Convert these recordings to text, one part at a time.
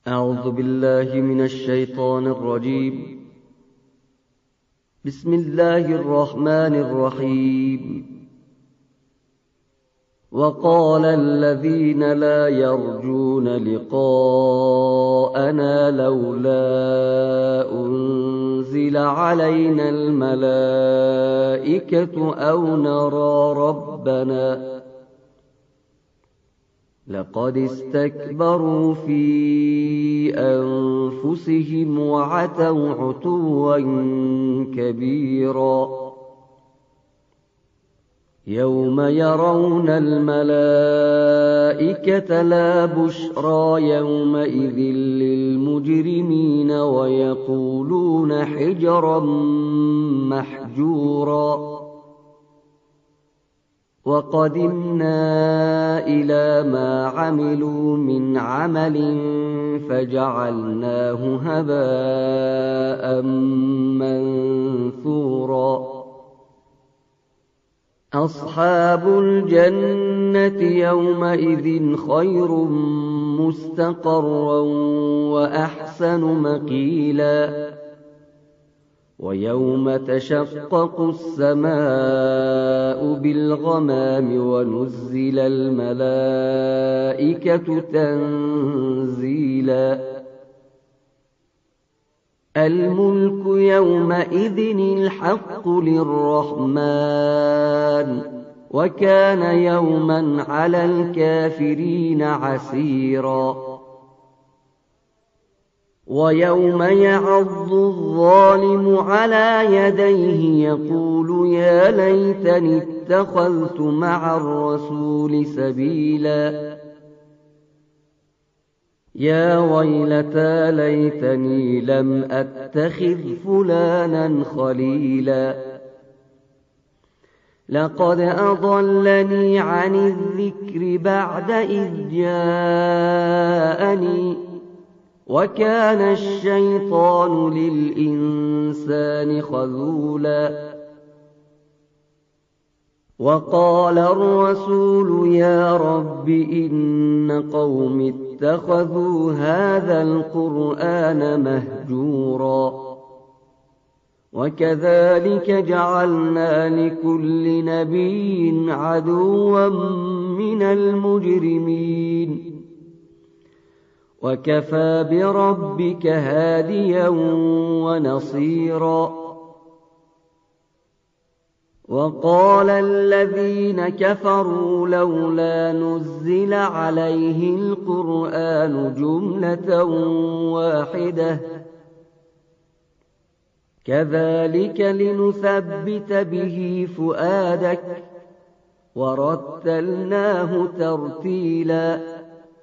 أعوذ بالله من الشيطان الرجيم. بسم الله الرحمن الرحيم. وقال الذين لا يرجون لقاءنا لولا أنزل علينا الملائكة أو نرى ربنا لقد استكبروا في أنفسهم وعتوا عتوا كبيرا. يوم يرون الملائكة لا بشرى يومئذ للمجرمين ويقولون حجرا محجورا. وقدمنا إلى ما عملوا من عمل فجعلناه هباء منثورا. أصحاب الجنة يومئذ خير مستقرا وأحسن مقيلا. ويوم تشقق السماء بالغمام ونزل الملائكة تنزيلا. الملك يومئذ الحق للرحمن وكان يوما على الكافرين عسيرا. ويوم يعض الظالم على يديه يقول يا ليتني اتخذت مع الرسول سبيلا. يا ويلتى ليتني لم أتخذ فلانا خليلا. لقد أضلني عن الذكر بعد إذ جاءني وكان الشيطان للإنسان خذولا. وقال الرسول يا رب إن قوم اتخذوا هذا القرآن مهجورا. وكذلك جعلنا لكل نبي عدوا من المجرمين وكفى بربك هاديا ونصيرا. وقال الذين كفروا لولا نزل عليه القرآن جملة واحدة كذلك لنثبت به فؤادك ورتلناه ترتيلا.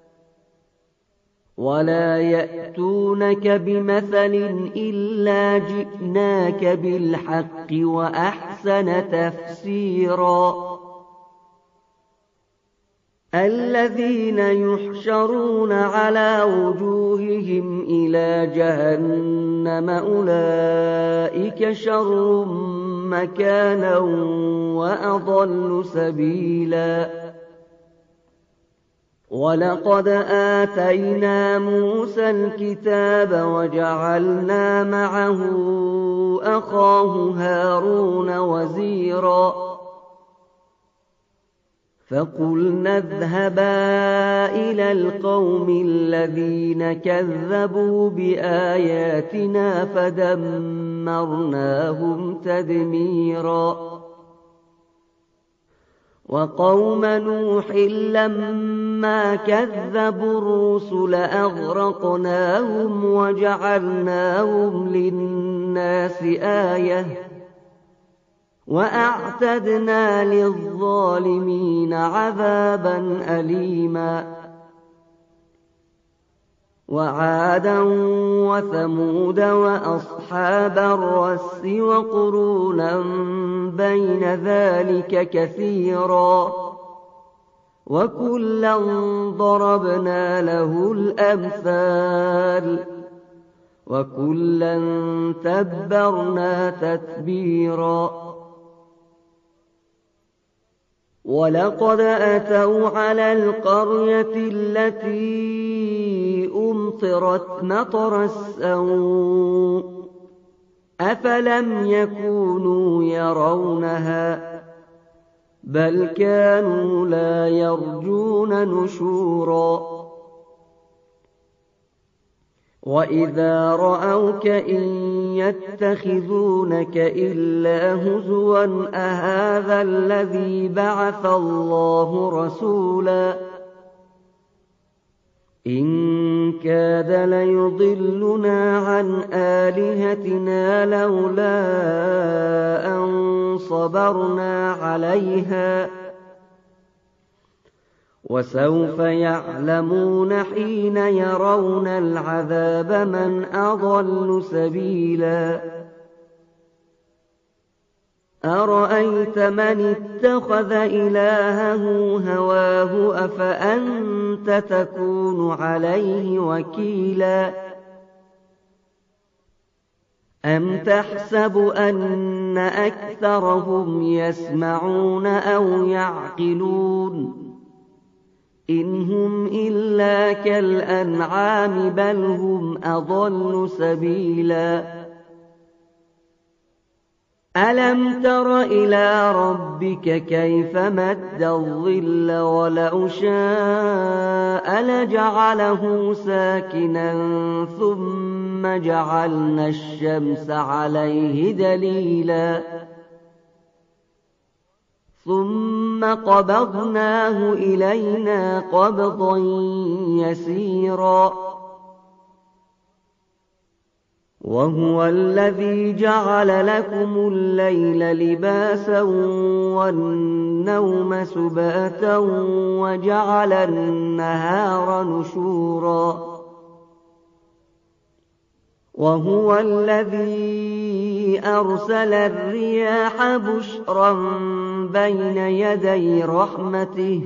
ولا يأتونك بمثل إلا جئناك بالحق وأحسن تفسيرا. الذين يحشرون على وجوههم إلى جهنم أولئك شر مكانا وأضل سبيلا. ولقد آتينا موسى الكتاب وجعلنا معه أخاه هارون وزيرا. فقلنا اذهبا إلى القوم الذين كذبوا بآياتنا فدمرناهم تدميرا. وقوم نوح لما كذبوا الرسل أغرقناهم وجعلناهم للناس آية وأعتدنا للظالمين عذابا أليما. وعادا وثمود وأصحاب الرس وقرونا بين ذلك كثيرا وكلا ضربنا له الأمثال وكلا تبرنا تتبيرا. ولقد أتوا على القرية التي مُمْطِرَتْ مَطَرَ السَّوْءِ أَفَلَمْ يَكُونُوا يَرَوْنَهَا بَلْ كَانُوا لَا يَرْجُونَ نُشُورًا وَإِذَا رَأَوْكَ إِن يَتَّخِذُونَكَ إِلَّا هُزُوًا أَهَٰذَا الَّذِي بَعَثَ اللَّهُ رَسُولًا إِن كَادَ لَيُضِلُّنَا عَنْ آلِهَتِنَا لَوْلَا أَن صَبَرْنَا عَلَيْهَا ۚ وَسَوْفَ يَعْلَمُونَ حِينَ يَرَوْنَ الْعَذَابَ مَنْ أَضَلُّ سَبِيلًا أَرَأَيْتَ مَنِ اتَّخَذَ إِلَٰهَهُ هَوَاهُ أَفَأَنتَ تَكُونُ عَلَيْهِ وَكِيلًا أَمْ تَحْسَبُ أَنَّ أَكْثَرَهُمْ يَسْمَعُونَ أَوْ يَعْقِلُونَ إِنْ هُمْ إِلَّا كَالْأَنْعَامِ بَلْ هُمْ أَضَلُّ سَبِيلًا أَلَمْ تَرَ إِلَىٰ رَبِّكَ كَيْفَ مَدَّ الظِّلَّ وَلَوْ شَاءَ لَجَعَلَهُ سَاكِنًا ثُمَّ جَعَلْنَا الشَّمْسَ عَلَيْهِ دَلِيلًا ثُمَّ قَبَضْنَاهُ إِلَيْنَا قَبْضًا يَسِيرًا وَهُوَ الَّذِي جَعَلَ لَكُمُ اللَّيْلَ لِبَاسًا وَالنَّوْمَ سُبَاتًا وَجَعَلَ النَّهَارَ نُشُورًا وَهُوَ الَّذِي أَرْسَلَ الرِّيَاحَ بُشْرًا بَيْنَ يَدَيْ رَحْمَتِهِ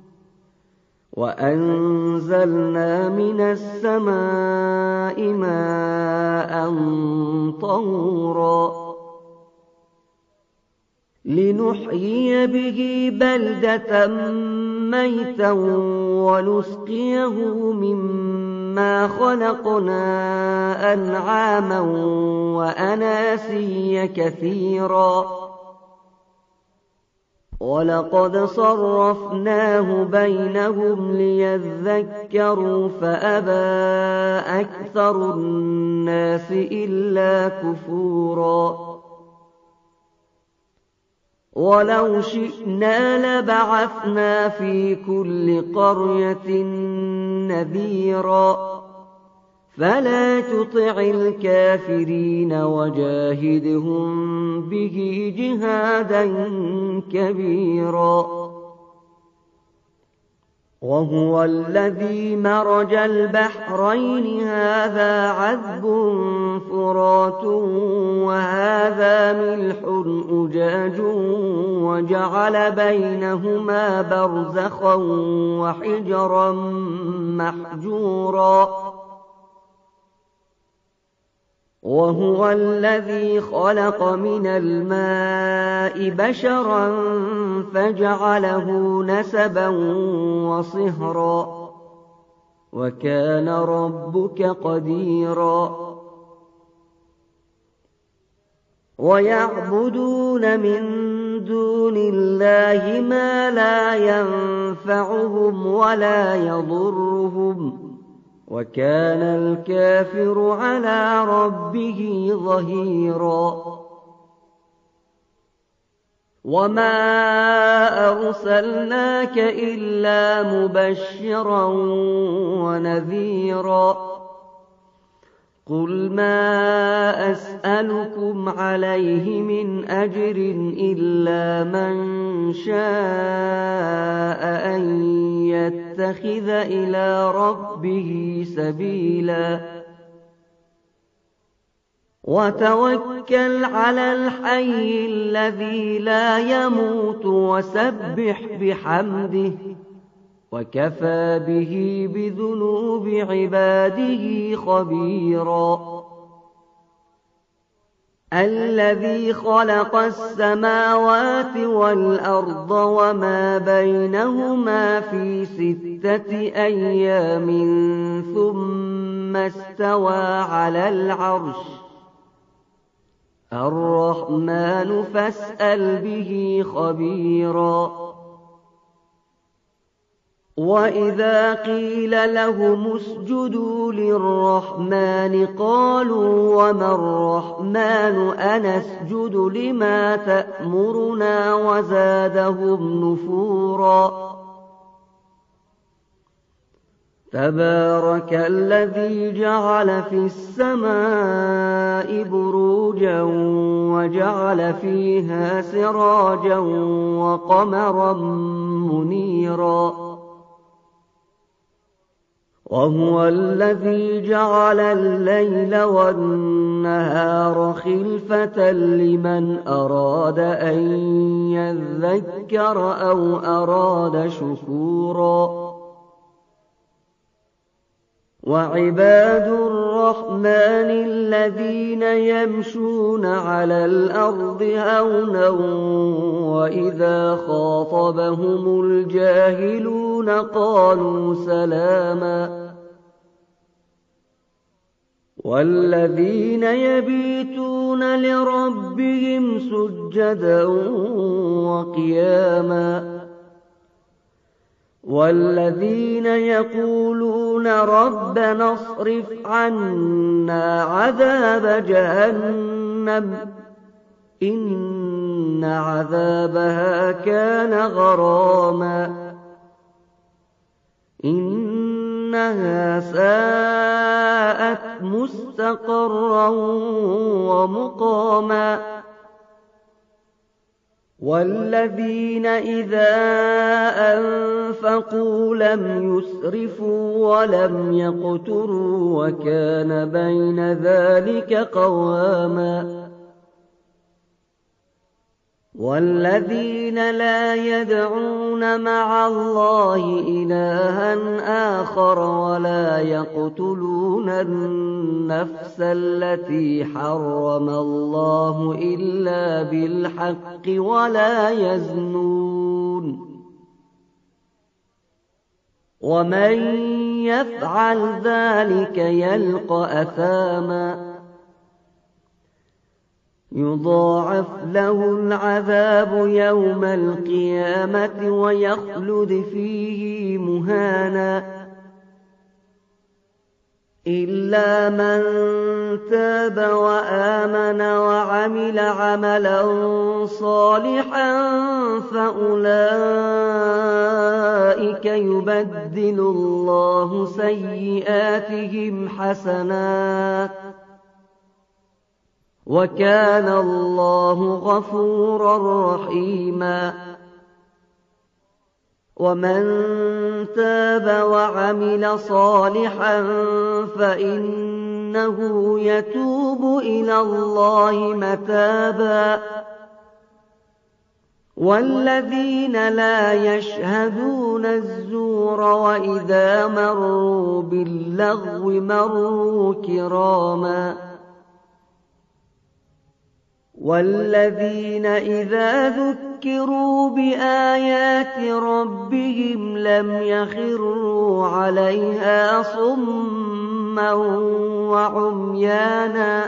وَأَنزَلْنَا مِنَ السَّمَاءِ مَاءً طَهُورًا لِّنُحْيِيَ بِهِ بَلْدَةً مَّيْتًا وَنُسْقِيَهُ مِمَّا خَلَقْنَا أَنْعَامًا وَأَنَاسِيَّ كَثِيرًا وَلَقَدْ صَرَّفْنَاهُ بَيْنَهُمْ لِيَذَّكَّرُوا فَأَبَىٰ أَكْثَرُ النَّاسِ إِلَّا كُفُورًا وَلَوْ شِئْنَا لَبَعَثْنَا فِي كُلِّ قَرْيَةٍ نَّذِيرًا فَلَا تُطِعِ الْكَافِرِينَ وَجَاهِدْهُم بِهِ جِهَادًا كَبِيرًا وَهُوَ الَّذِي مَرَجَ الْبَحْرَيْنِ هَٰذَا عَذْبٌ فُرَاتٌ وَهَٰذَا مِلْحٌ أُجَاجٌ وَجَعَلَ بَيْنَهُمَا بَرْزَخًا وَحِجْرًا مَّحْجُورًا وَهُوَ الَّذِي خَلَقَ مِنَ الْمَاءِ بَشَرًا فَجَعَلَهُ نَسَبًا وَصِهْرًا وَكَانَ رَبُّكَ قَدِيرًا وَيَعْبُدُونَ مِن دُونِ اللَّهِ مَا لَا يَنفَعُهُمْ وَلَا يَضُرُّهُمْ وَكَانَ الْكَافِرُ عَلَىٰ رَبِّهِ ظَهِيرًا وَمَا أَرْسَلْنَاكَ إِلَّا مُبَشِّرًا وَنَذِيرًا قُلْ مَا أَسْأَلُكُمْ عَلَيْهِ مِنْ أَجْرٍ إِلَّا مَن شَاءَ أَن يَتَّخِذَ إِلَىٰ رَبِّهِ سَبِيلًا وَتَوَكَّلْ عَلَى الْحَيِّ الَّذِي لَا يَمُوتُ وَسَبِّحْ بِحَمْدِهِ وَكَفَىٰ بِهِ بِذُنُوبِ عِبَادِهِ خَبِيرًا الَّذِي خَلَقَ السَّمَاوَاتِ وَالْأَرْضَ وَمَا بَيْنَهُمَا فِي 6 أَيَّامٍ ثُمَّ استوى على العرش الرحمن فاسأل به خبيرا وإذا قيل لهم اسجدوا للرحمن قالوا وما الرحمن أنسجد لما تأمرنا وزادهم نفورا تبارك الذي جعل في السماء بروجا وجعل فيها سراجا وقمرا منيرا وهو الذي جعل الليل والنهار خلفة لمن أراد أن يذكر أو أراد شكورا وعباد الرحمن الذين يمشون على الأرض هونا وإذا خاطبهم الجاهلون قالوا سلاما والذين يبيتون لربهم سجدا وقياما والذين يقولون ربنا اصرف عنا عذاب جهنم إن عذابها كان غراما إنها ساءت مستقرا ومقاما والذين إذا أنفقوا لم يسرفوا ولم يقتروا وكان بين ذلك قواما والذين لا يدعون مع الله إلها آخر ولا يقتلون النفس التي حرم الله إلا بالحق ولا يزنون ومن يفعل ذلك يلقى أثاما يضاعف له العذاب يوم القيامة ويخلد فيه مهانا إلا من تاب وآمن وعمل عملا صالحا فأولئك يبدل الله سيئاتهم حسنات وكان الله غفورا رحيما ومن تاب وعمل صالحا فإنه يتوب إلى الله متابا والذين لا يشهدون الزور وإذا مروا باللغو مروا كراما والذين إذا ذكروا بآيات ربهم لم يخروا عليها صما وعميانا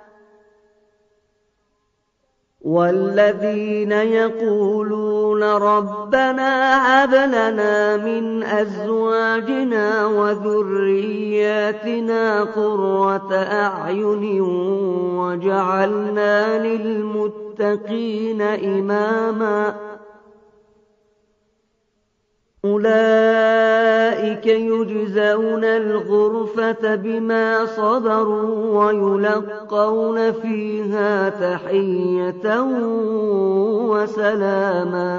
والذين يقولون ربنا هب لنا من أزواجنا وذرياتنا قرة أعين وجعلنا للمتقين إماما أولئك يجزون الغرفة بما صبروا ويلقون فيها تحية وسلاما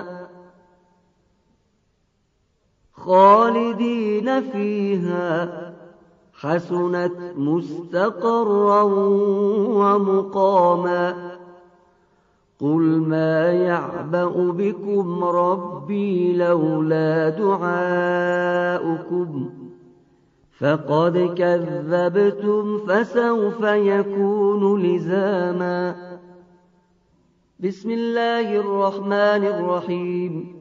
خالدين فيها حسنت مستقرا ومقاما قل ما يعبأ بكم ربي لولا دعاؤكم فقد كذبتم فسوف يكون لزاما بسم الله الرحمن الرحيم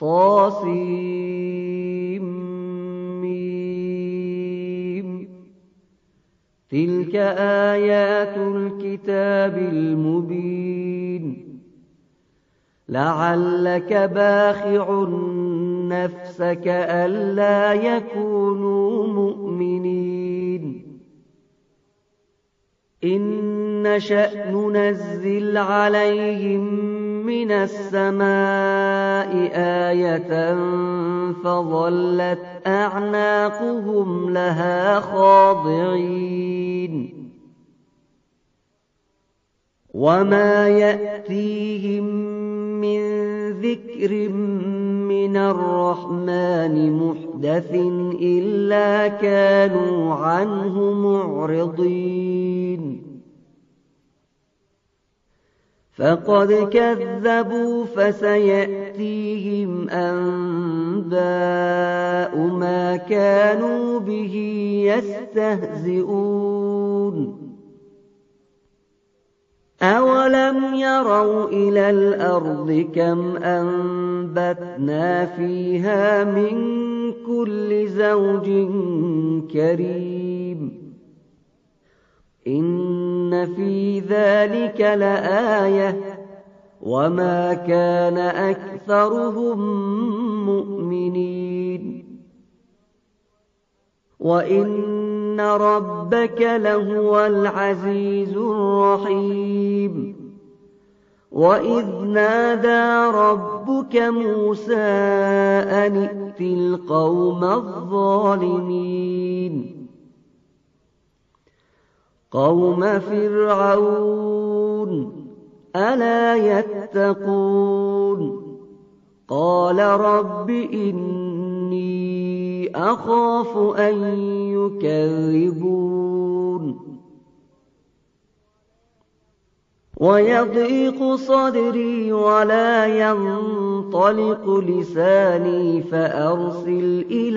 طاسيم تلك آيات الكتاب المبين لعلك باخع نفسك ألا يكونوا مؤمنين إن نشأ ننزل عليهم من السماء آية فظلت أعناقهم لها خاضعين وما يأتيهم من ذكر من الرحمن محدث إلا كانوا عنه معرضين فقد كذبوا فسيأتيهم أنباء ما كانوا به يستهزئون أولم يروا إلى الأرض كم أنبتنا فيها من كل زوج كريم إن في ذلك لآية وما كان أكثرهم مؤمنين وإن ربك لهو العزيز الرحيم وإذ نادى ربك موسى أن ائت القوم الظالمين قوم فرعون ألا يتقون قال رب إني أخاف أن يكذبون ويضيق صدري ولا ينطلق لساني فأرسل إلى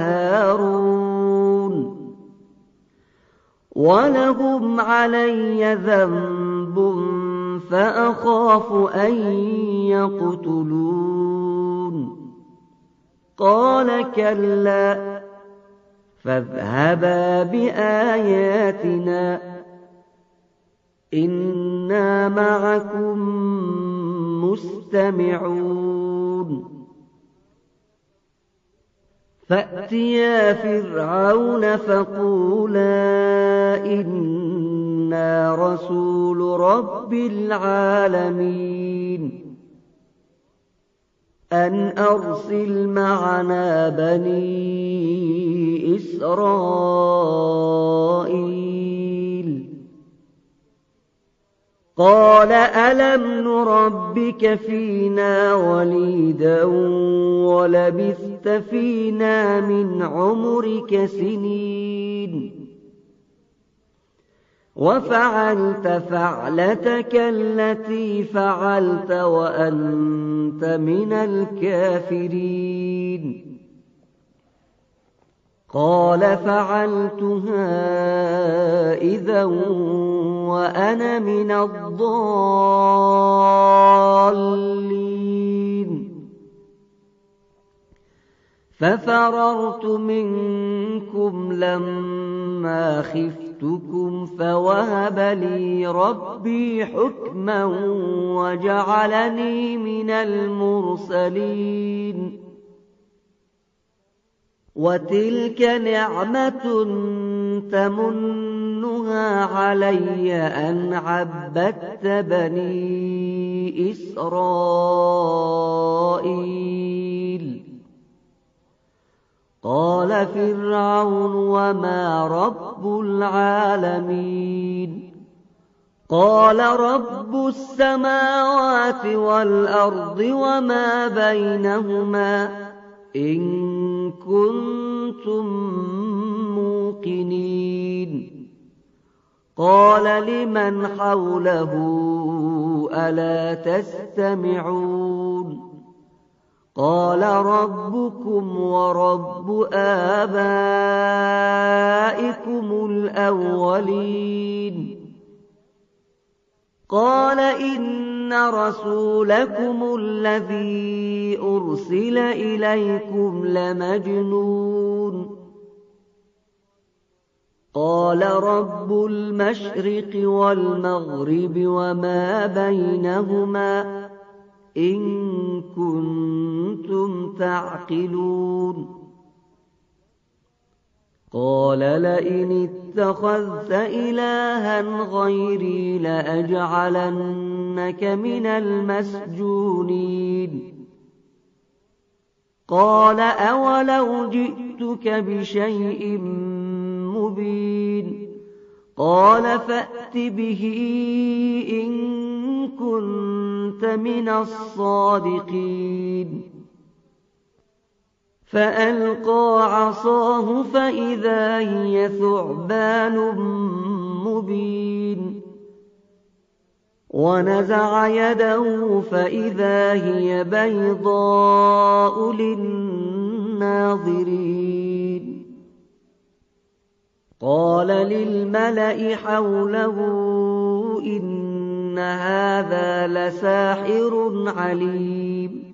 هارون ولهم علي ذنب فأخاف أن يقتلون قال كلا فاذهبا بآياتنا إنا معكم مستمعون فأتيا فرعون فقولا إنا رسول رب العالمين أن أرسل معنا بني إسرائيل قال ألم نربك فينا وليدا ولبثت فينا من عمرك سنين وفعلت فعلتك التي فعلت وأنت من الكافرين قال فعلتها إذا وأنا من الضالين ففررت منكم لما خفتكم فوهب لي ربي حكما وجعلني من المرسلين وتلك نعمة تمنها علي أن عبدت بني إسرائيل قال فرعون وما رب العالمين قال رب السماوات والأرض وما بينهما إن كنتم موقنين قال لمن حوله ألا تستمعون قال ربكم ورب آبائكم الأولين قال إن رسولكم الذي أرسل إليكم لمجنون قال قال رب المشرق والمغرب وما بينهما إن كنتم تعقلون قال لئن اتخذت إلها غيري لأجعلنك من المسجونين قال أولو جئتك بشيء مبين قال فأت به إن كنت من الصادقين فألقى عصاه فإذا هي ثعبان مبين ونزع يده فإذا هي بيضاء للناظرين قال للملأ حوله إن هذا لساحر عليم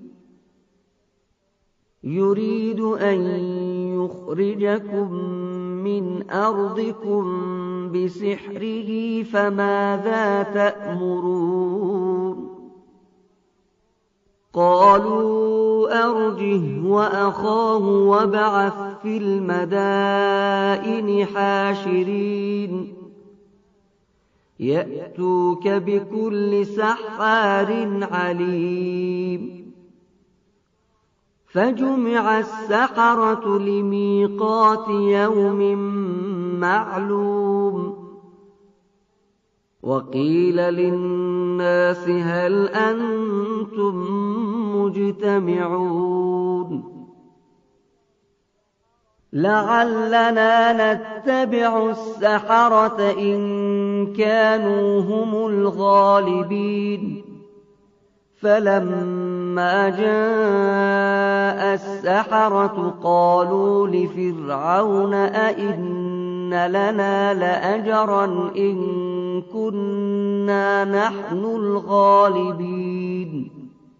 يريد أن يخرجكم من أرضكم بسحره فماذا تأمرون قالوا أرجه وأخاه وابعث في المدائن حاشرين يأتوك بكل سحار عليم فجمع السحرة لميقات يوم معلوم وقيل للناس هل أنتم مجتمعون لعلنا نتبع السحرة إن كانوا هم الغالبين فلما جاء السحرة قالوا لفرعون أئن لنا لأجرا إن كنا نحن الغالبين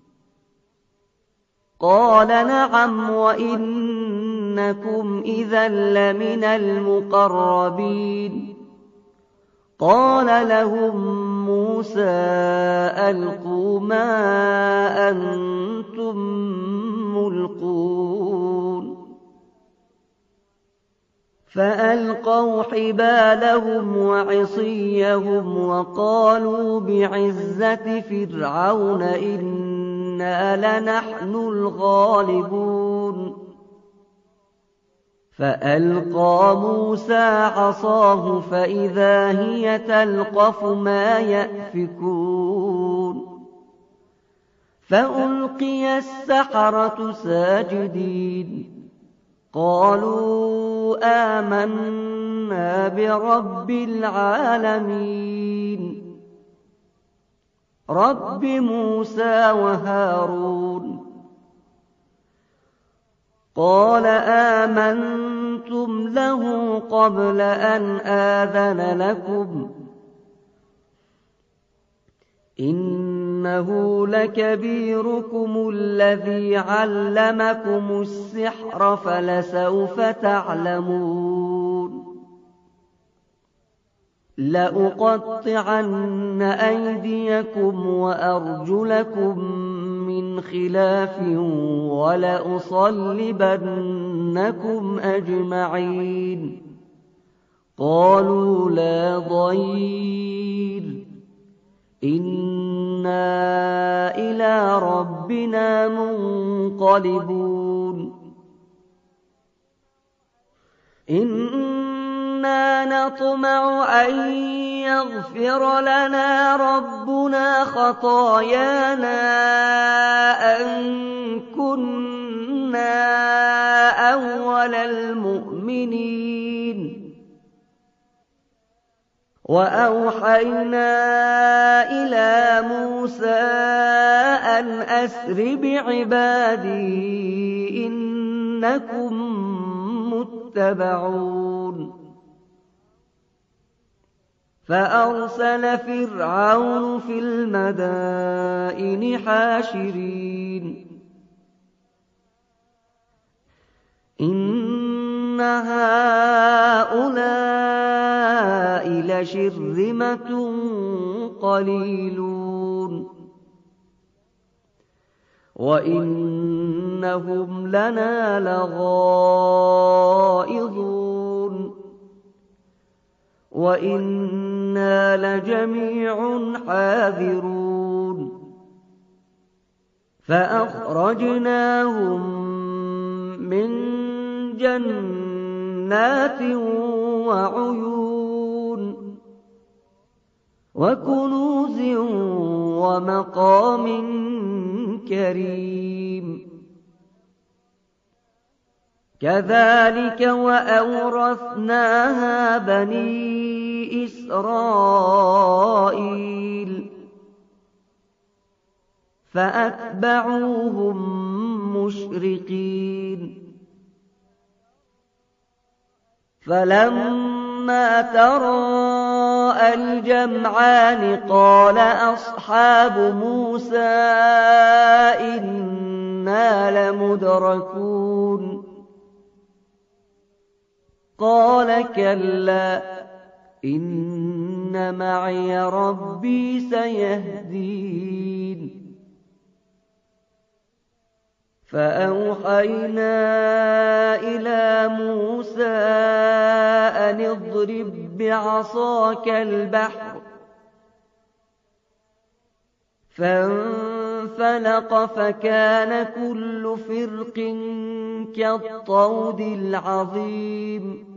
قال نعم وإنكم إذا لمن المقربين قال لهم موسى ألقوا ما أنتم ملقون فألقوا حبالهم وعصيهم وقالوا بعزة فرعون إنا لنحن الغالبون فألقى موسى عصاه فإذا هي تلقف ما يأفكون فألقي السحرة ساجدين قالوا آمنا برب العالمين رب موسى وهارون قال آمنتم له قبل أن آذن لكم إنه لكبيركم الذي علمكم السحر فلسوف تعلمون لأقطعن أيديكم وأرجلكم من خلاف ولأصلبنكم أجمعين قالوا لا ضير إنا إلى ربنا منقلبون إنا نطمع أن يغفر لنا ربنا خطايانا أن كنا أول المؤمنين وأوحينا إلى موسى أن أسر بعبادي إنكم متبعون فأرسل فرعون في المدائن حاشرين إن هؤلاء هي شرذمة قليلون وإنهم لنا لغائظون وإنا لجميع حاذرون فأخرجناهم من جنات وعيون وكنوز ومقام كريم كذلك وأورثناها بني إسرائيل فأتبعوهم مشرقين فلما تراءى الجمعان قال أصحاب موسى إنا لمدركون قال كلا إن معي ربي سيهدين فأوحينا إلى موسى أن اضرب بعصاك البحر فانفلق فكان كل فرق كالطود العظيم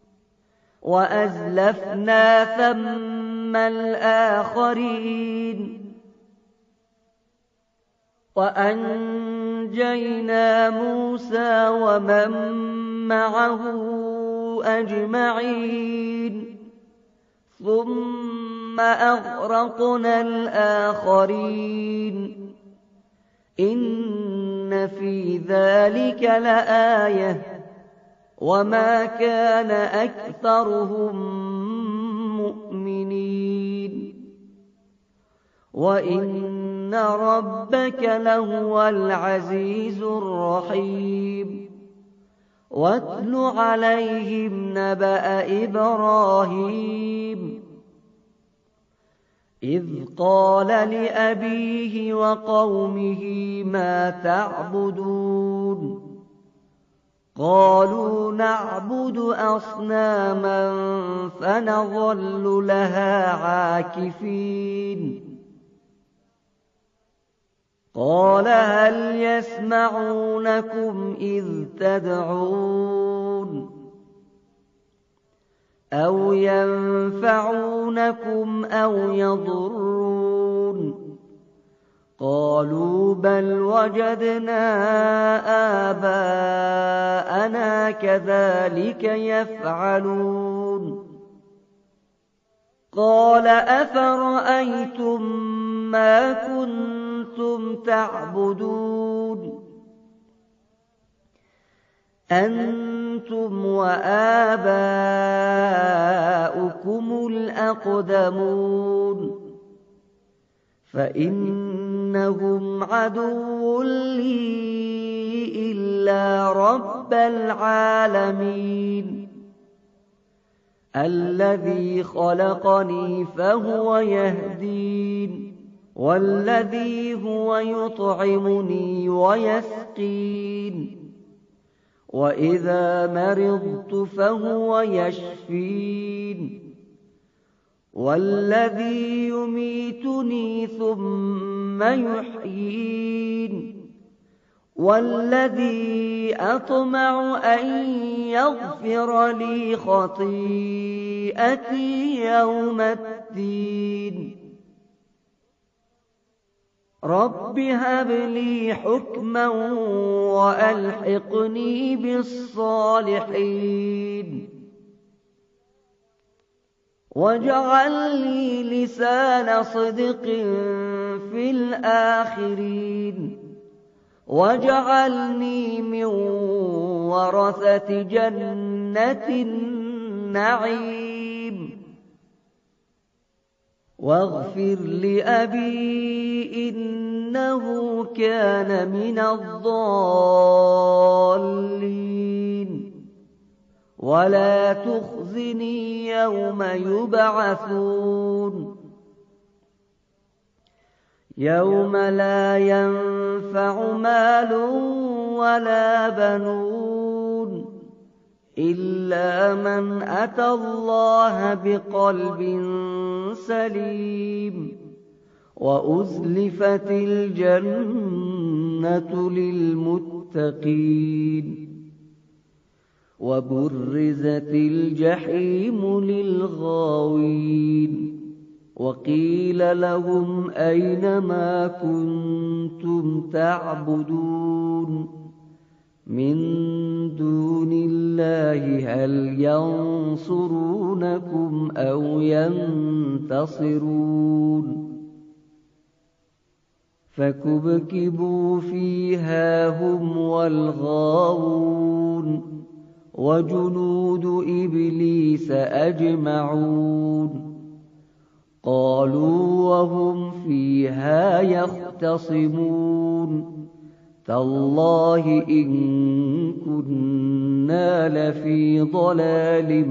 وأزلفنا ثم الآخرين وأنجينا موسى ومن معه أجمعين ثم أغرقنا الآخرين إن في ذلك لآية وما كان أكثرهم مؤمنين وإن ربك لهو العزيز الرحيم واتل عليهم نبأ إبراهيم إذ قال لأبيه وقومه ما تعبدون قالوا نعبد أصناما فنظل لها عاكفين قال هل يسمعونكم إذ تدعون أو ينفعونكم أو يضرون قالوا بل وجدنا آباءنا كذلك يفعلون قال أفرأيتم ما كنتم تعبدون أنتم وآباؤكم الأقدمون فإنهم عدو لي إلا رب العالمين الذي خلقني فهو يهدين والذي هو يطعمني ويسقين وإذا مرضت فهو يشفين والذي يميتني ثم يحيين والذي أطمع أن يغفر لي خطيئتي يوم الدين رب هب لي حكما وألحقني بالصالحين واجعل لي لسان صدق في الآخرين واجعلني من ورثة جنة النعيم واغفر لأبي إنه كان من الضالين ولا تخزني يوم يبعثون يوم لا ينفع مال ولا بنون إلا من أتى الله بقلب سليم وأزلفت الجنة للمتقين وبرزت الجحيم للغاوين وقيل لهم أين ما كنتم تعبدون من دون الله هل ينصرونكم أو ينتصرون فكبكبوا فيها هم والغاوون وجنود إبليس أجمعون قالوا وهم فيها يختصمون تالله إن كنا لفي ضلال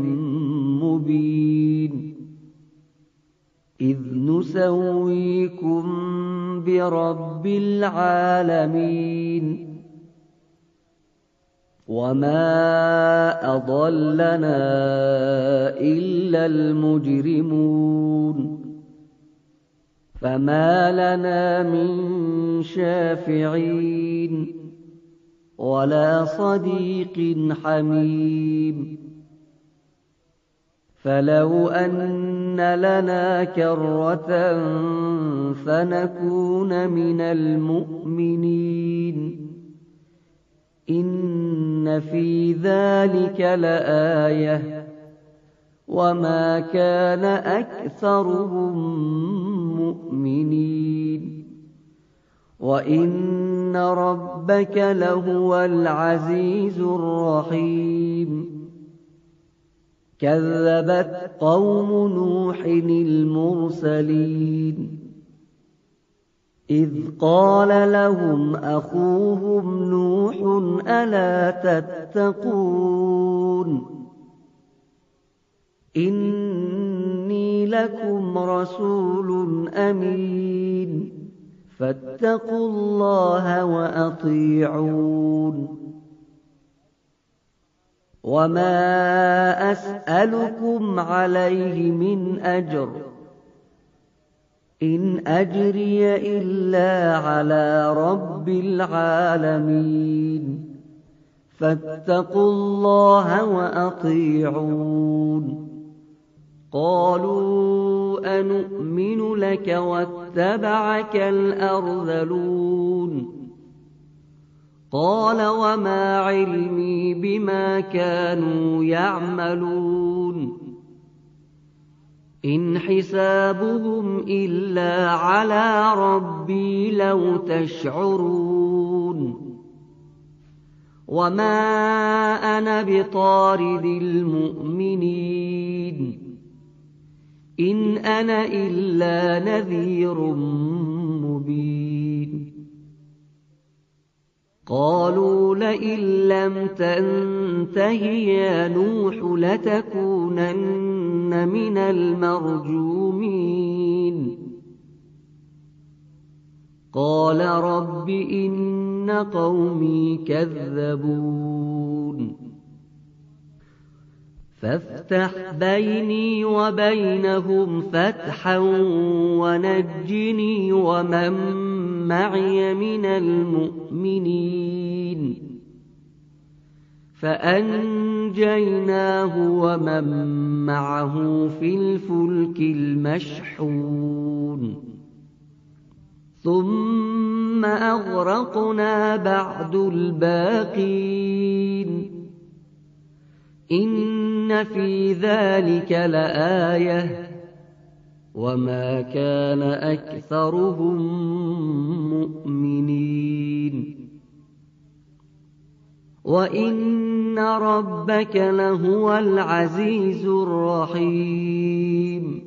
مبين إذ نسويكم برب العالمين وما أضلنا إلا المجرمون فما لنا من شافعين ولا صديق حميم فلو أن لنا كرة فنكون من المؤمنين إن في ذلك لآية وما كان أكثرهم مؤمنين وإن ربك لهو العزيز الرحيم كذبت قوم نوح المرسلين إذ قال لهم أخوهم نوح ألا تتقون إني لكم رسول أمين فاتقوا الله وأطيعون وما أسألكم عليه من أجر إن أجري إلا على رب العالمين فاتقوا الله وأطيعون قالوا أنؤمن لك واتبعك الأرذلون قال وما علمي بما كانوا يعملون إن حسابهم إلا على ربي لو تشعرون وما أنا بطارد المؤمنين إن أنا إلا نذير مبين قالوا لئن لم تنته يا نوح لتكونن من المرجومين قال رب إن قومي كذبون فافتح بيني وبينهم فتحا ونجني ومن معي من المؤمنين فأنجيناه ومن معه في الفلك المشحون ثم أغرقنا بعد الباقين إن في ذلك لآية وما كان أكثرهم مؤمنين وإن ربك لهو العزيز الرحيم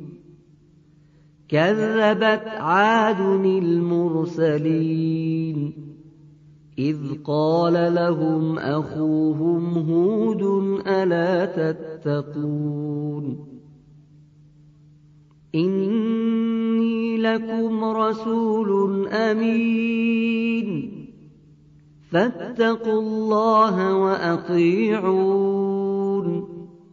كذبت عاد المرسلين إذ قال لهم أخوهم هود ألا تتقون إني لكم رسول أمين فاتقوا الله وأطيعون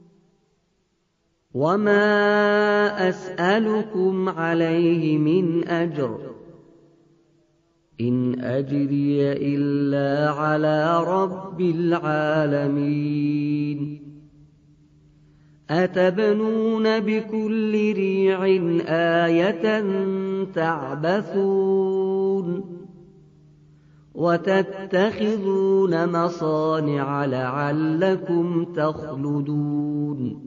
وما أسألكم عليه من أجر إن أجري إلا على رب العالمين أتبنون بكل ريع آية تعبثون وتتخذون مصانع لعلكم تخلدون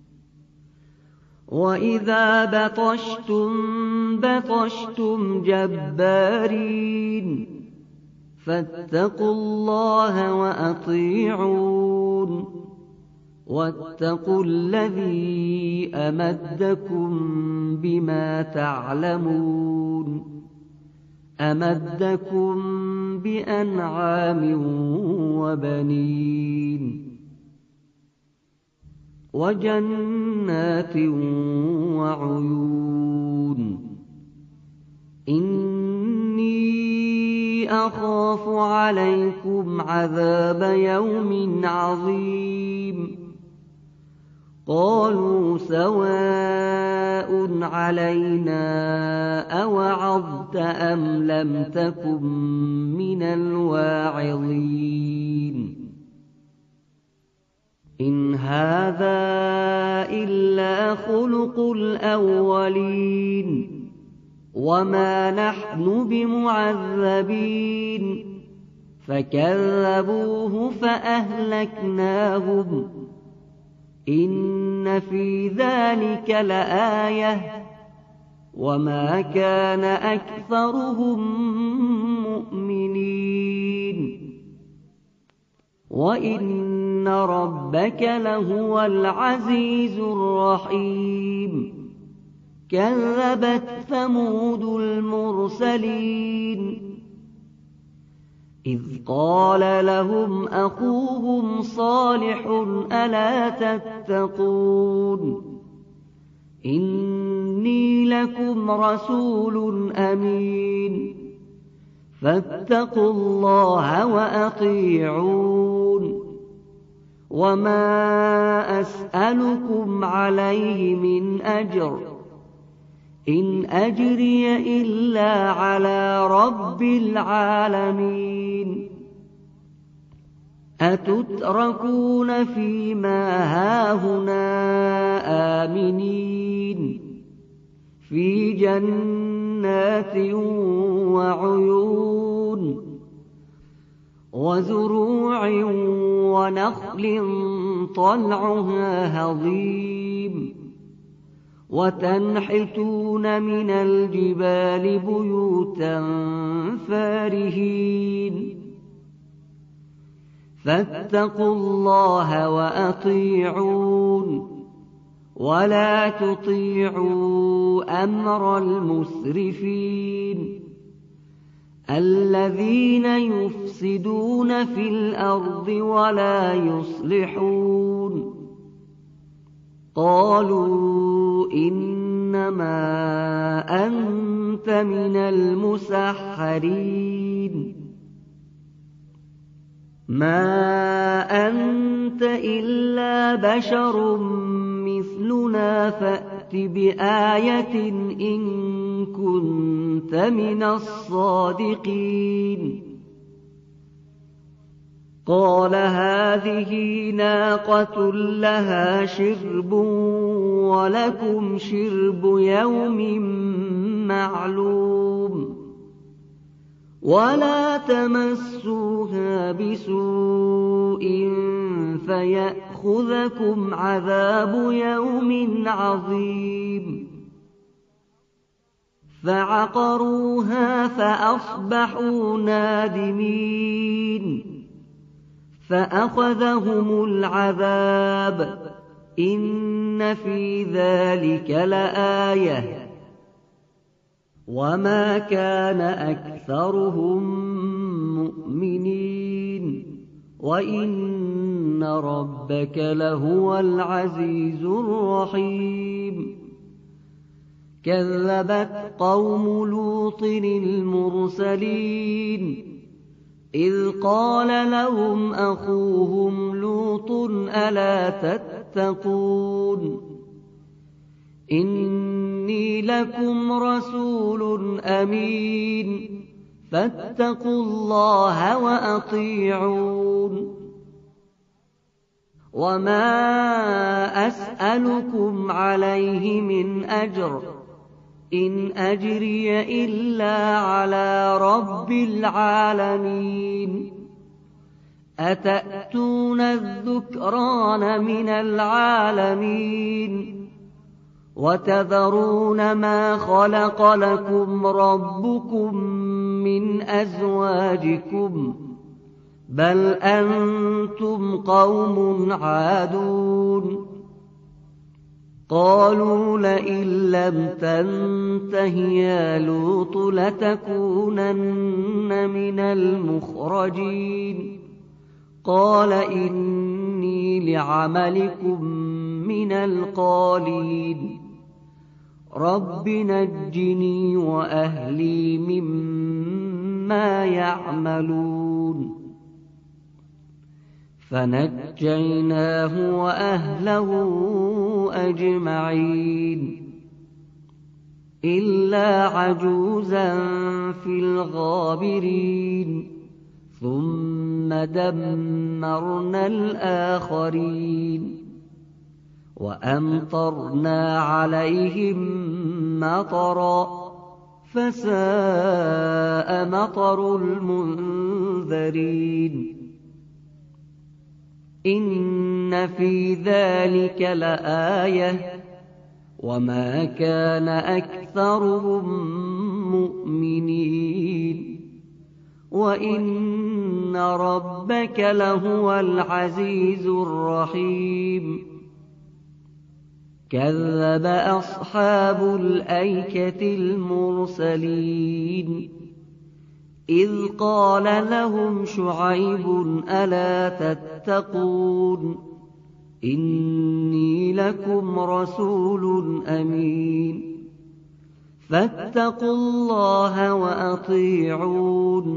وإذا بطشتم جبارين فاتقوا الله وأطيعون واتقوا الذي أمدكم بما تعلمون أمدكم بأنعام وبنين وجنات وعيون إني أخاف عليكم عذاب يوم عظيم قالوا سواء علينا أوعظت أم لم تكن من الواعظين إن هذا إلا خلق الأولين وما نحن بمعذبين فكذبوه فأهلكناهم إن في ذلك لآية وما كان أكثرهم مؤمنين وإن ربك لهو العزيز الرحيم كذبت ثمود المرسلين إذ قال لهم أخوهم صالح ألا تتقون إني لكم رسول أمين فاتقوا الله وأطيعون وما أسألكم عليه من أجر إن أجري إلا على رب العالمين أتتركون فيما هاهنا آمنين في جنات وعيون وزروع ونخل طلعها هضيم وتنحتون من الجبال بيوتا فارهين فاتقوا الله وأطيعون ولا تطيعوا أمر المسرفين الذين يفسدون في الأرض ولا يصلحون قالوا إنما أنت من المسحرين ما أنت إلا بشر مثلنا فأت بآية إن كنت من الصادقين قال هذه ناقة لها شرب ولكم شرب يوم معلوم ولا تمسوها بسوء فيأخذكم عذاب يوم عظيم فعقروها فأصبحوا نادمين فأخذهم العذاب إن في ذلك لآية وما كان أكثرهم مؤمنين وإن ربك لهو العزيز الرحيم كذبت قوم لوط المرسلين إذ قال لهم أخوهم لوط ألا تتقون إني لكم رسول أمين فاتقوا الله وأطيعون وما أسألكم عليه من أجر إن أجري إلا على رب العالمين أتأتون الذكران من العالمين وتذرون ما خلق لكم ربكم من أزواجكم بل أنتم قوم عادون قالوا لئن لم تنته يا لوط لتكونن من المخرجين قال إني لعملكم من القالين رب نجني وأهلي مما يعملون فنجيناه وأهله أجمعين إلا عجوزا في الغابرين ثم دمرنا الآخرين وأمطرنا عليهم مطرا فساء مطر المنذرين إن في ذلك لآية وما كان أكثرهم مؤمنين وإن ربك لهو العزيز الرحيم كذب أصحاب الأيكة المرسلين إذ قال لهم شعيب ألا تتقون إني لكم رسول أمين فاتقوا الله وأطيعون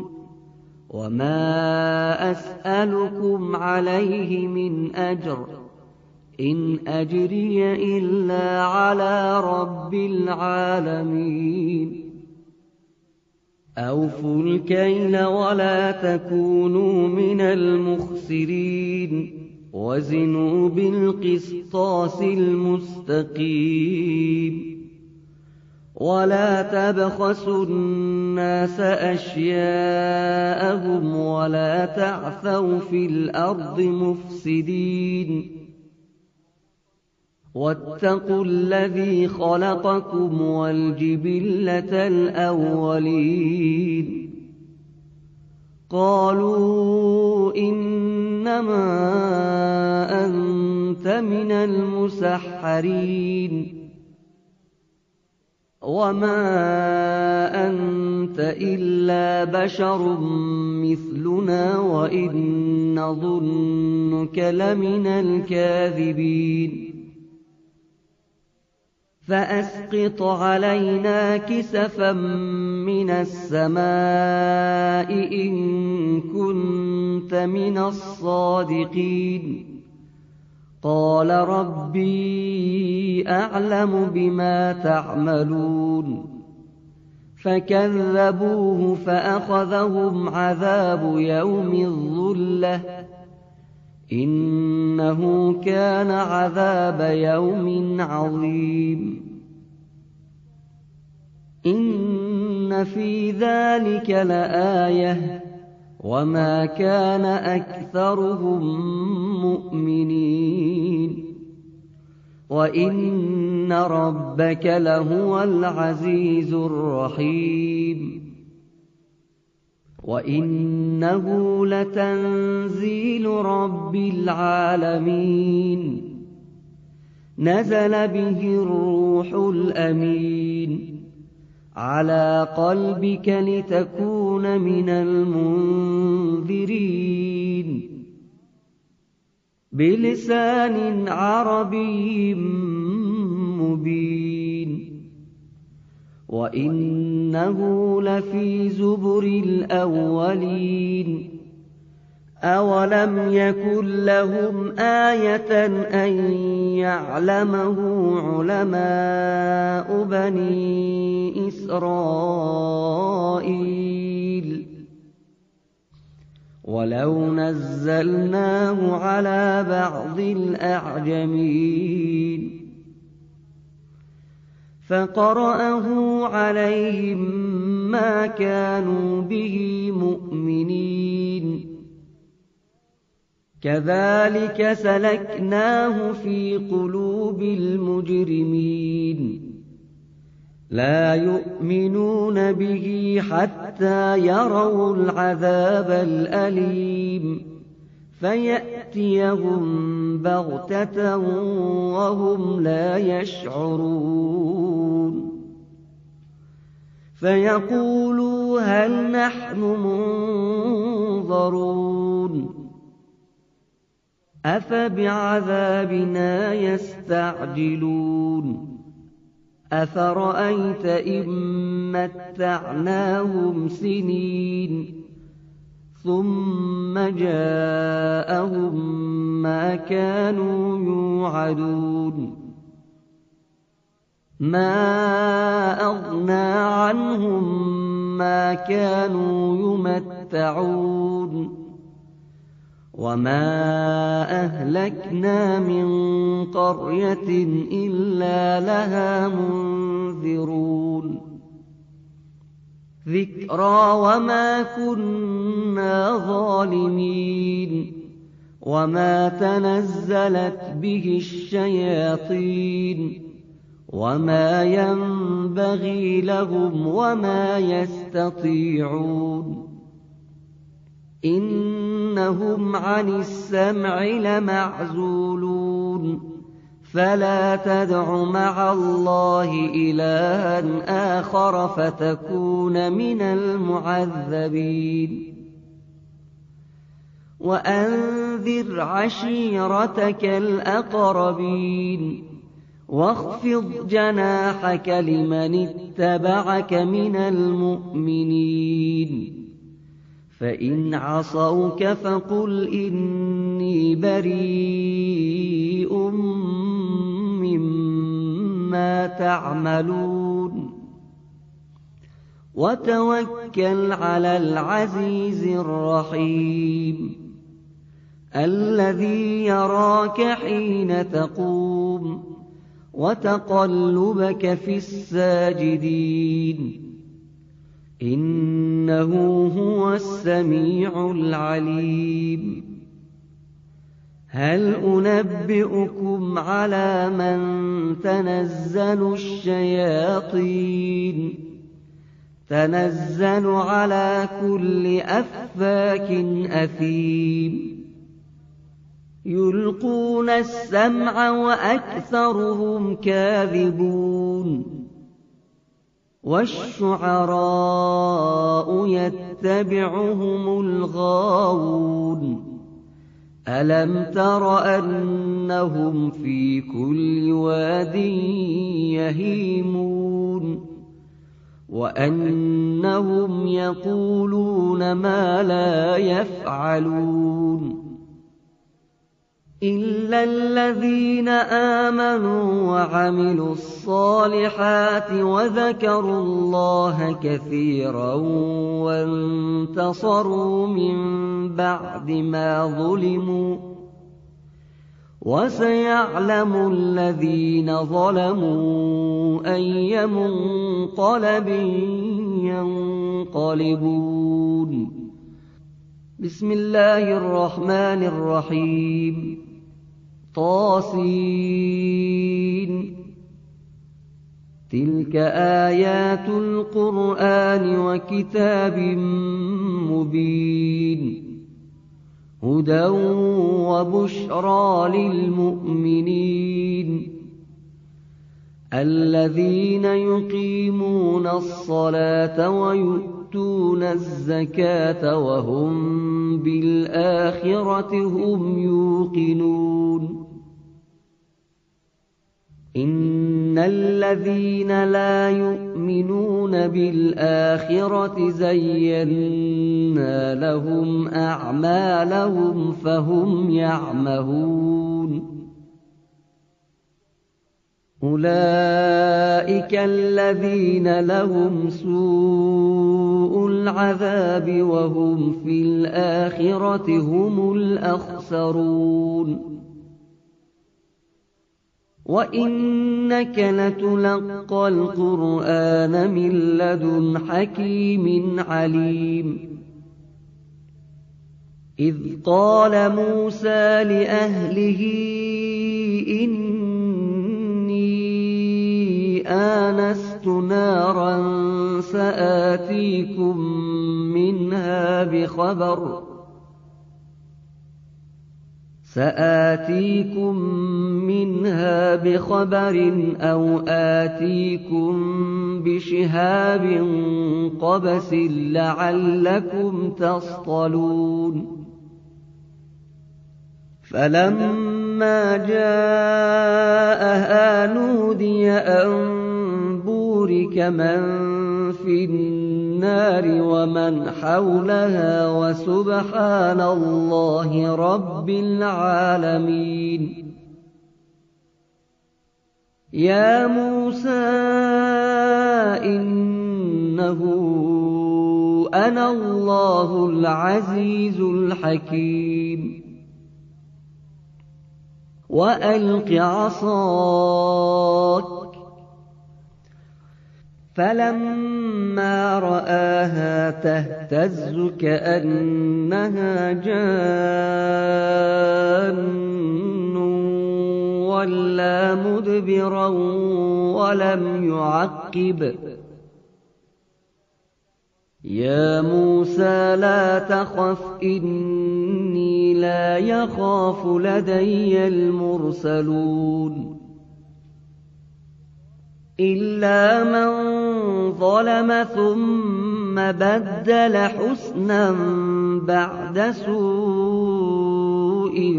وما أسألكم عليه من أجر إن أجري إلا على رب العالمين أوفوا الكيل ولا تكونوا من المخسرين وزنوا بالقسطاس المستقيم ولا تبخسوا الناس أشياءهم ولا تعثوا في الأرض مفسدين واتقوا الذي خلقكم والجبلة الأولين قالوا إنما أنت من المسحرين وما أنت إلا بشر مثلنا وإن نظنك لمن الكاذبين فأسقط علينا كسفا من السماء إن كنت من الصادقين قال ربي أعلم بما تعملون فكذبوه فأخذهم عذاب يوم الظلة إنه كان عذاب يوم عظيم إن في ذلك لآية وما كان أكثرهم مؤمنين وإن ربك لهو العزيز الرحيم وإنه لتنزيل رب العالمين نزل به الروح الأمين على قلبك لتكون من المنذرين بلسان عربي مبين وإنه لفي زبر الأولين أولم يكن لهم آية أن يعلمه علماء بني إسرائيل ولو نزلناه على بعض الأعجمين فقرأه عليهم ما كانوا به مؤمنين كذلك سلكناه في قلوب المجرمين لا يؤمنون به حتى يروا العذاب الأليم فيأتيهم بغتة وهم لا يشعرون فيقولوا هل نحن منظرون أفبعذابنا يستعجلون أفرأيت إن متعناهم سنين ثم جاءهم ما كانوا يوعدون ما أغنى عنهم ما كانوا يمتعون وما أهلكنا من قرية إلا لها منذرون ذكرى وما كنا ظالمين وما تنزلت به الشياطين وما ينبغي لهم وما يستطيعون إنهم عن السمع لمعزولون فلا تدع مع الله إلها آخر فتكون من المعذبين وأنذر عشيرتك الأقربين واخفض جناحك لمن اتبعك من المؤمنين فإن عصوك فقل إني بريء مما تعملون وتوكل على العزيز الرحيم الذي يراك حين تقوم وتقلبك في الساجدين إنه هو السميع العليم هل أنبئكم على من تنزل الشياطين تنزل على كل أفاك أثيم يلقون السمع وأكثرهم كاذبون والشعراء يتبعهم الغاوون ألم تر أنهم في كل واد يهيمون وأنهم يقولون ما لا يفعلون إلا الذين آمنوا وعملوا الصالحات وذكروا الله كثيرا وانتصروا من بعد ما ظلموا وسيعلم الذين ظلموا أي منقلب ينقلبون بسم الله الرحمن الرحيم طاسين تلك آيات القرآن وكتاب مبين هدى وبشرى للمؤمنين الذين يقيمون الصلاة ويؤتون الزكاة وهم بالآخرة هم يوقنون إن الذين لا يؤمنون بالآخرة زينا لهم أعمالهم فهم يعمهون أولئك الذين لهم سوء العذاب وهم في الآخرة هم الأخسرون وإنك لتلقى القرآن من لدن حكيم عليم إذ قال موسى لأهله إني آنست نارا سآتيكم منها بخبر أو آتيكم بشهاب قبس لعلكم تصطلون فلما جاءها نودي أن بورك من في النار ومن حولها وسبحان الله رب العالمين يا موسى إنه أنا الله العزيز الحكيم وألق عصاك فلما رآها تهتز كأنها جان ولا مدبرا ولم يعقب يا موسى لا تخف إني لا يخاف لدي المرسلون إلا من ظلم ثم بدل حسنا بعد سوء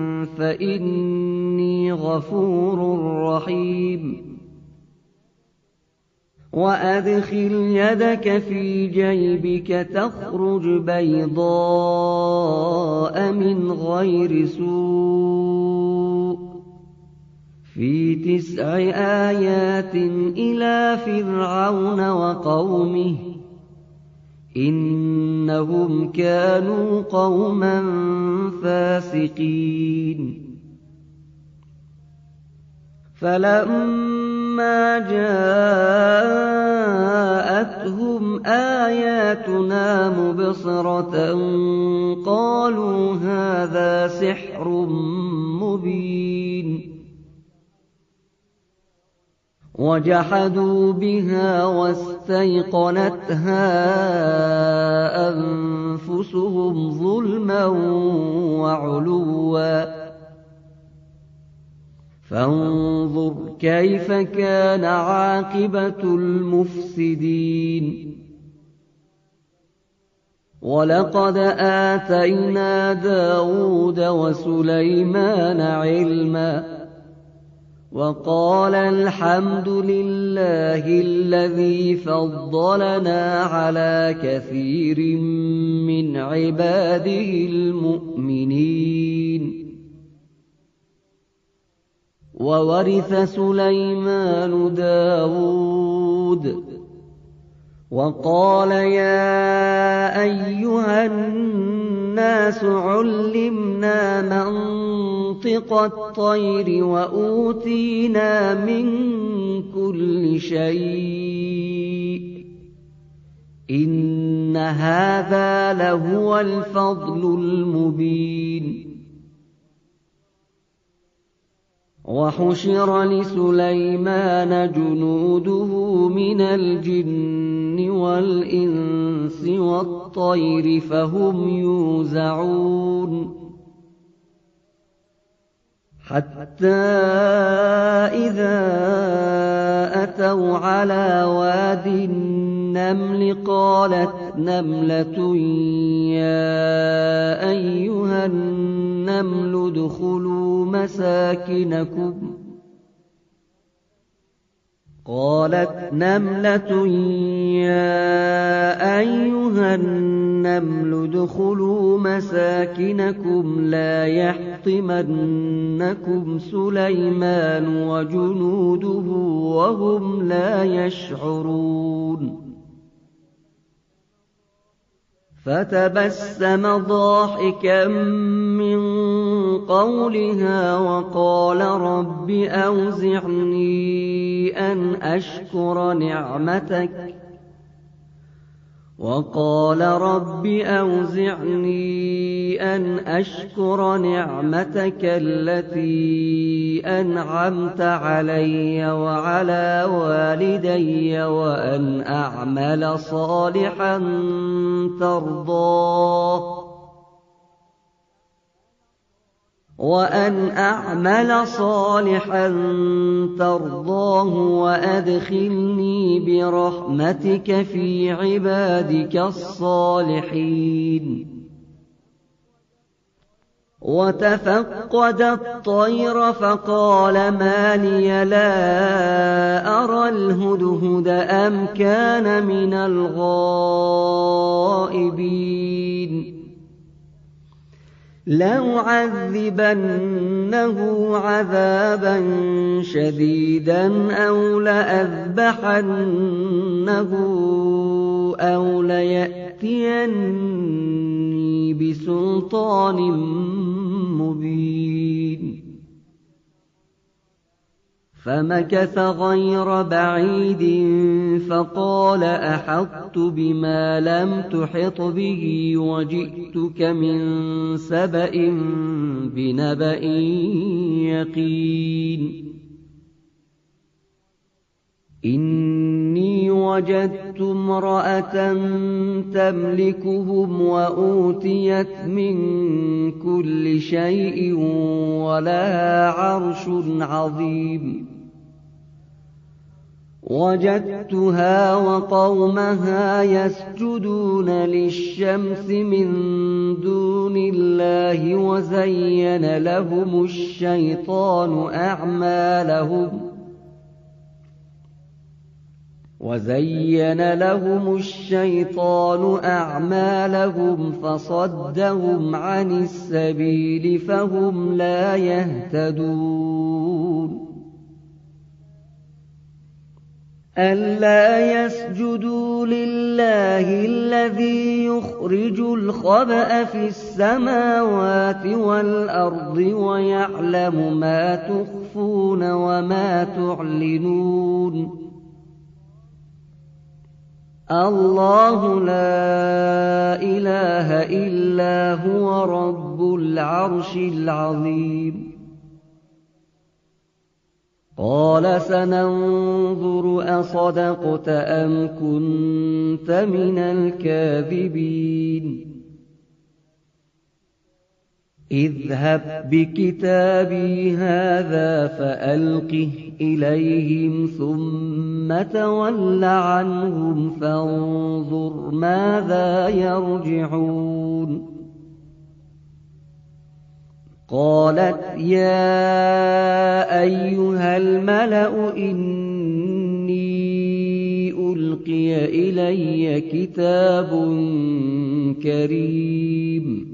فإني غفور رحيم وأدخل يدك في جيبك تخرج بيضاء من غير سوء في 9 آيات إلى فرعون وقومه إنهم كانوا قوما فاسقين فلما جاءتهم آياتنا مبصرة قالوا هذا سحر مبين وجحدوا بها واستيقنتها أنفسهم ظلما وعلوا فانظر كيف كان عاقبة المفسدين ولقد آتينا داود وسليمان علما وقال الحمد لله الذي فضلنا على كثير من عباده المؤمنين وورث سليمان داود وقال يا أيها الناس علمنا منطق الطير وأوتينا من كل شيء إن هذا لهو الفضل المبين وحشر لسليمان جنوده من الجن والإنس والطير فهم يوزعون حتى إذا أتوا على واد النمل قالت نملة يا أيها النمل ادخلوا مساكنكم لا يحطمنكم سليمان وجنوده وهم لا يشعرون فتبسم ضاحكا من قولها وقال رب أوزعني أن أشكر نعمتك التي أنعمت علي وعلى والدي وأن أعمل صالحا ترضاه وأدخلني برحمتك في عبادك الصالحين وتفقد الطير فقال ما لي لا أرى الهدهد أم كان من الغائبين لأعذبنه عذابا شديدا أو لأذبحنه أو ليأتيني بسلطان مبين فمكث غير بعيد فقال أحطت بما لم تحط به وجئتك من سبأ بنبأ يقين إني وجدت امرأة تملكهم وأوتيت من كل شيء ولها عرش عظيم وجدتها وقومها يسجدون للشمس من دون الله وزين لهم الشيطان أعمالهم فصدهم عن السبيل فهم لا يهتدون ألا يسجدوا لله الذي يخرج الخبأ في السماوات والأرض ويعلم ما تخفون وما تعلنون الله لا إله إلا هو رب العرش العظيم قال سننظر أصدقت أم كنت من الكاذبين اذهب بكتابي هذا فألقه إليهم ثم تول عنهم فانظر ماذا يرجعون قالت يا أيها الملأ إني ألقي إلي كتاب كريم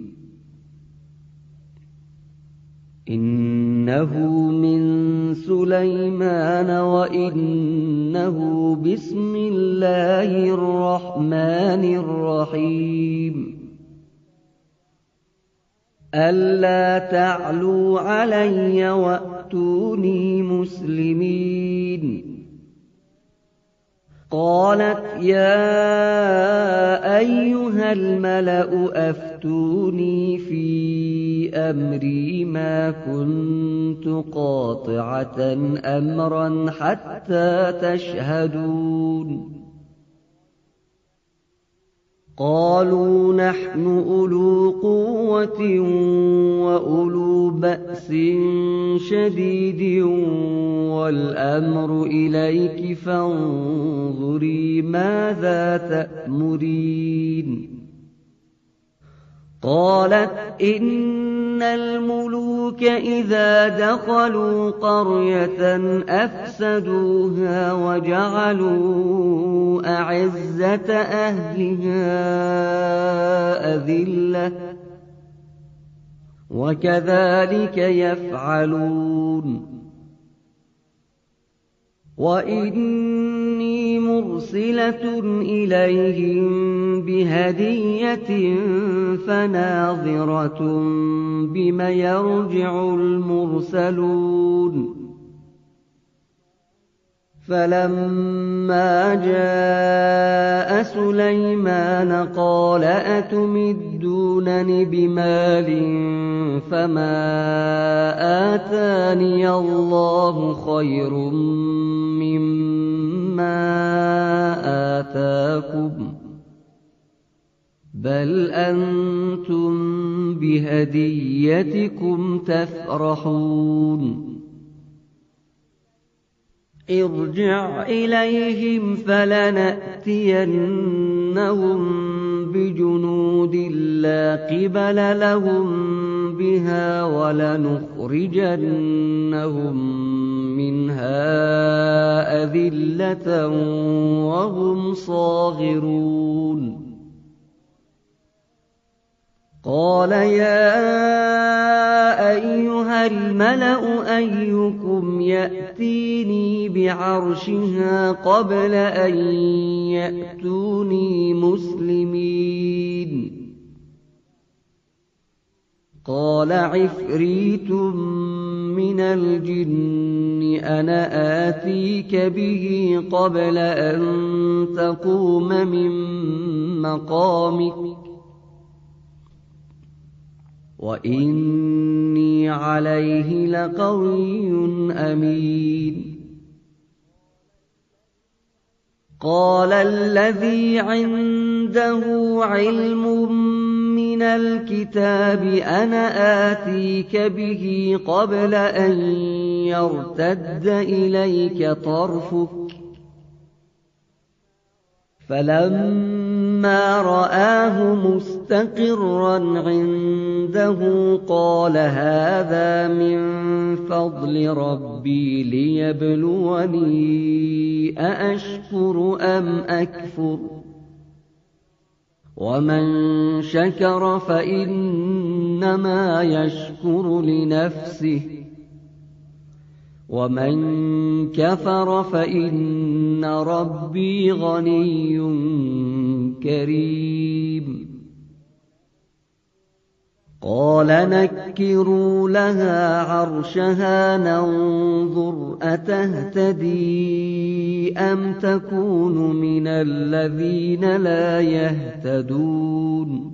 إنه من سليمان وإنه بسم الله الرحمن الرحيم ألا تعلوا علي وأتوني مسلمين قالت يا أيها الملأ أفتوني في أمري ما كنت قاطعة أمرا حتى تشهدون قالوا نحن أولو قوة وأولو بأس شديد والأمر إليك فانظري ماذا تأمرين قالت إن الملوك إذا دخلوا قرية أفسدوها وجعلوا أعزة أهلها أذلة وكذلك يفعلون وإني مرسلة إليهم بهدية فناظرة بم يرجع المرسلون فلما جاء سليمان قال أتمدونني بمال فما آتاني الله خير مما آتاكم بل أنتم بهديتكم تفرحون ارجع إليهم فلنأتينهم بجنود لا قبل لهم بها ولنخرجنهم منها أذلة وهم صاغرون قال يا أيها الملأ أيكم يأتيني بعرشها قبل أن يأتوني مسلمين قال عفريت من الجن أنا آتيك به قبل أن تقوم من مقامك وإني عليه لقوي أمين قال الذي عنده علم من الكتاب أنا آتيك به قبل أن يرتد إليك طرفك فلما رآه مستقرا عنده قال هذا من فضل ربي ليبلوني أأشكر أم أكفر ومن شكر فإنما يشكر لنفسه ومن كفر فإن ربي غني كريم قال نكروا لها عرشها ننظر أتهتدي أم تكون من الذين لا يهتدون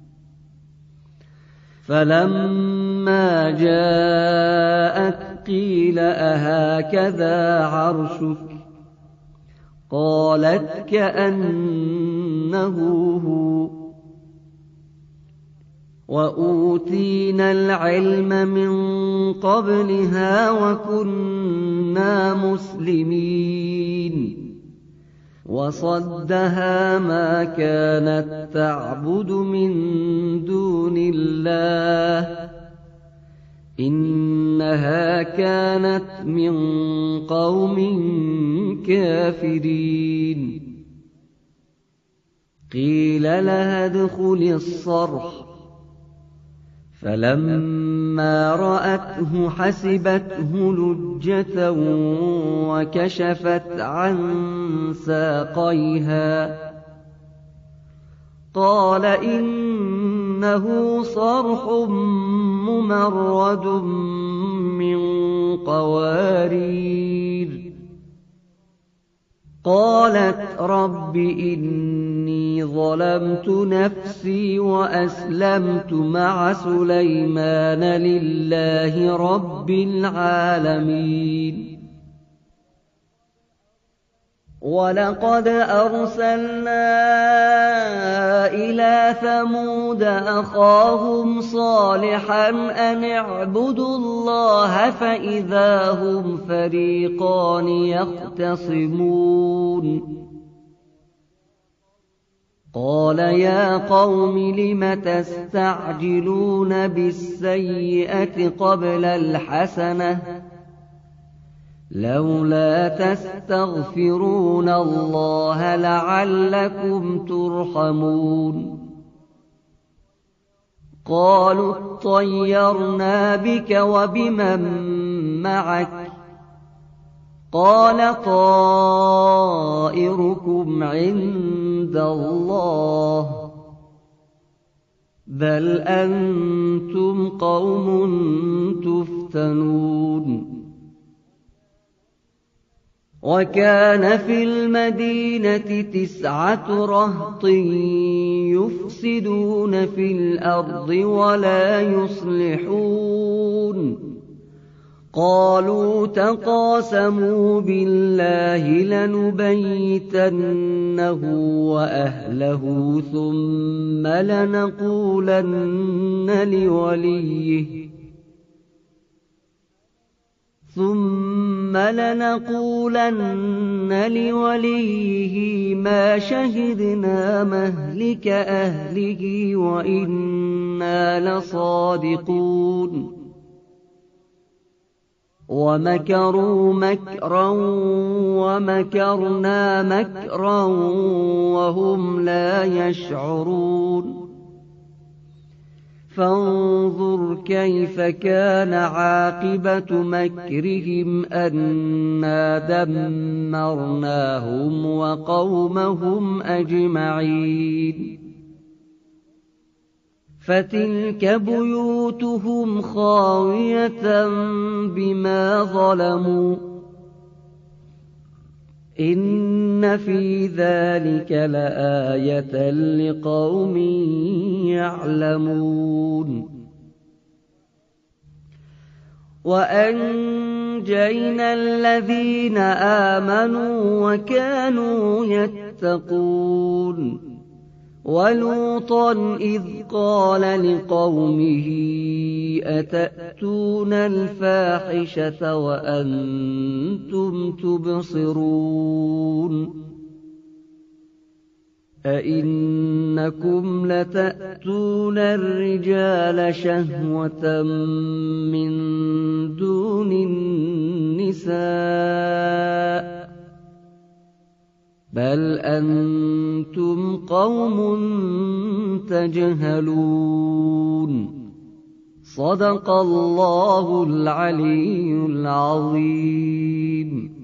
فلما جاءت قيل أهكذا عرشك قالت كأنه هو وأوتينا العلم من قبلها وكنا مسلمين وصدها ما كانت تعبد من دون الله إنها كانت من قوم كافرين قيل لها ادخل الصرح فلما رأته حسبته لجة وكشفت عن ساقيها قال إنه صرح ممرد من قوارير قالت رب إني ظلمت نفسي وأسلمت مع سليمان لله رب العالمين وَلَقَدْ أَرْسَلْنَا إِلَىٰ ثَمُودَ أَخَاهُمْ صَالِحًا أَنِ اعْبُدُوا اللَّهَ فَإِذَا هُمْ فَرِيقَانِ يَخْتَصِمُونَ قَالَ يَا قَوْمِ لِمَ تَسْتَعْجِلُونَ بِالسَّيِّئَةِ قَبْلَ الْحَسَنَةِ ۖ لولا تستغفرون الله لعلكم ترحمون قالوا اطيرنا بك وبمن معك قال طائركم عند الله بل أنتم قوم تفتنون وَكَانَ فِي الْمَدِينَةِ 9 رَهْطٍ يُفْسِدُونَ فِي الْأَرْضِ وَلَا يُصْلِحُونَ قَالُوا تَقَاسَمُوا بِاللَّهِ لَنُبَيِّتَنَّهُ وَأَهْلَهُ ثُمَّ لَنَقُولَنَّ لِوَلِيِّهِ مَا شَهِدْنَا مَهْلِكَ أَهْلِهِ وَإِنَّا لَصَادِقُونَ وَمَكَرُوا مَكْرًا وَمَكَرْنَا مَكْرًا وَهُمْ لَا يَشْعُرُونَ فانظُرْ كَيْفَ كَانَ عَاقِبَةُ مَكْرِهِمْ أَنَّا دَمَّرْنَاهُمْ وَقَوْمَهُمْ أَجْمَعِينَ فَتِلْكَ بُيُوتُهُمْ خَاوِيَةً بِمَا ظَلَمُوا إِنَّ فِي ذَلِكَ لَآيَةً لِقَوْمٍ يَعْلَمُونَ وَأَنجَيْنَا الَّذِينَ آمَنُوا وَكَانُوا يَتَّقُونَ وَلُوطًا إِذْ قَالَ لِقَوْمِهِ أَتَأْتُونَ الْفَاحِشَةَ وَأَنتُمْ تُبْصِرُونَ أَئِنَّكُمْ لَتَأْتُونَ الرِّجَالَ شَهْوَةً مِّن دُونِ النِّسَاءِ بَلْ أَنتُمْ قَوْمٌ تَجْهَلُونَ صدق الله العلي العظيم.